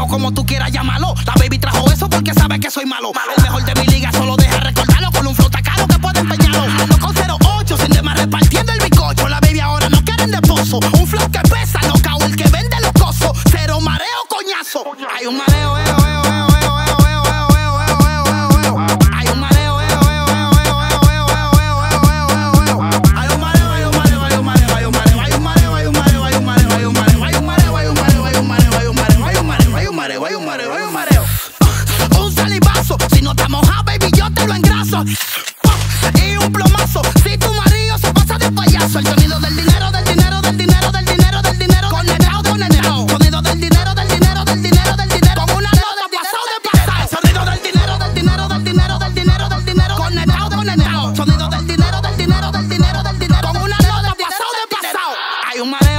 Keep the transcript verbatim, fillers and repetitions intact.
o como tú quieras llamarlo. La baby trajo eso porque sabe que soy malo. El mejor de mi liga solo deja recordarlo con un flow tan caro que puede empeñarlo. Ando con cero ocho sin demás repartiendo el bizcocho. La baby ahora no quieren de pozo. Un flow que pesa, no cao el que vende los cosos. Cero mareo, coñazo. Hay un mareo, eo, eo, eo, eo, eo, eo, eo, eo, eo, eo, eo. Hay un mareo, eo, eo, eo, eo, eo, eo, eo, eo, eo, eo. Hay un mareo, hay un mareo, hay un mareo, hay un mareo, hay un mareo, hay un mareo, hay un mareo, hay un mareo, hay un mareo, hay un mareo, hay un mareo, hay un mareo, hay un mareo, hay un mareo, hay un mareo, hay un mareo. Un salivazo, si no te mojas, baby, yo te lo engraso. Y un plomazo, si tu marido se pasa de payaso. El sonido del dinero, del dinero, del dinero, del dinero, del dinero. Conectado, conectado. Sonido del dinero, del dinero, del dinero, del dinero. Con una nota pasado de pasar. Sonido del dinero, del dinero, del dinero, del dinero, del dinero. Conectado, conectado. Sonido del dinero, del dinero, del dinero, del dinero. Con una nota pasado de pasado. Hay un mareo.